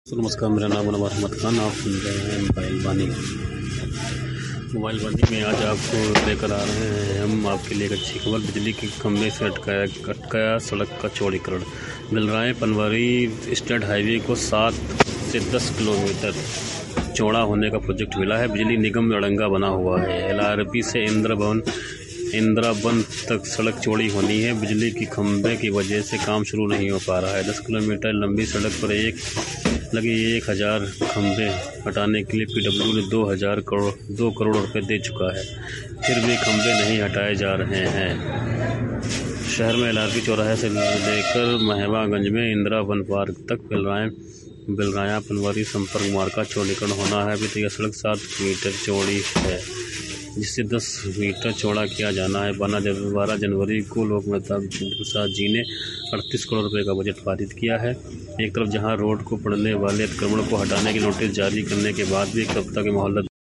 तो नमस्कार, मेरा नाम है अहमद खान। आप सुन रहे हैं मोबाइल वाणी में। आज आपको लेकर आ रहे हैं हम आपके लिए एक अच्छी खबर। बिजली के खंभे से अटकाया सड़क का चौड़ीकरण। बिलराय पनवारी स्टेट हाईवे को 7 से 10 किलोमीटर चौड़ा होने का प्रोजेक्ट मिला है। बिजली निगम अड़ंगा बना हुआ है। LRP से इंदिरावन तक सड़क चौड़ी होनी है। बिजली की खंभे की वजह से काम शुरू नहीं हो पा रहा है। 10 किलोमीटर लंबी सड़क पर लगे 1000 खंभे हटाने के लिए PW ने 2 करोड़ रुपए दे चुका है, फिर भी खंभे नहीं हटाए जा रहे हैं। शहर में LRP चौराहे से लेकर महवागंज में इंदिरा वन पार्क तक बिलराया पनवारी संपर्क मार्ग का चौड़ीकरण होना है। अभी तक यह सड़क 7 मीटर चौड़ी है, जिससे 10 मीटर चौड़ा किया जाना है। 12 जनवरी को लोकनेता प्रसाद जी ने 38 करोड़ रुपए का बजट पारित किया है। एक तरफ जहां रोड को पड़ने वाले अतिक्रमण को हटाने की नोटिस जारी करने के बाद भी एक सप्ताह के मोहल्ला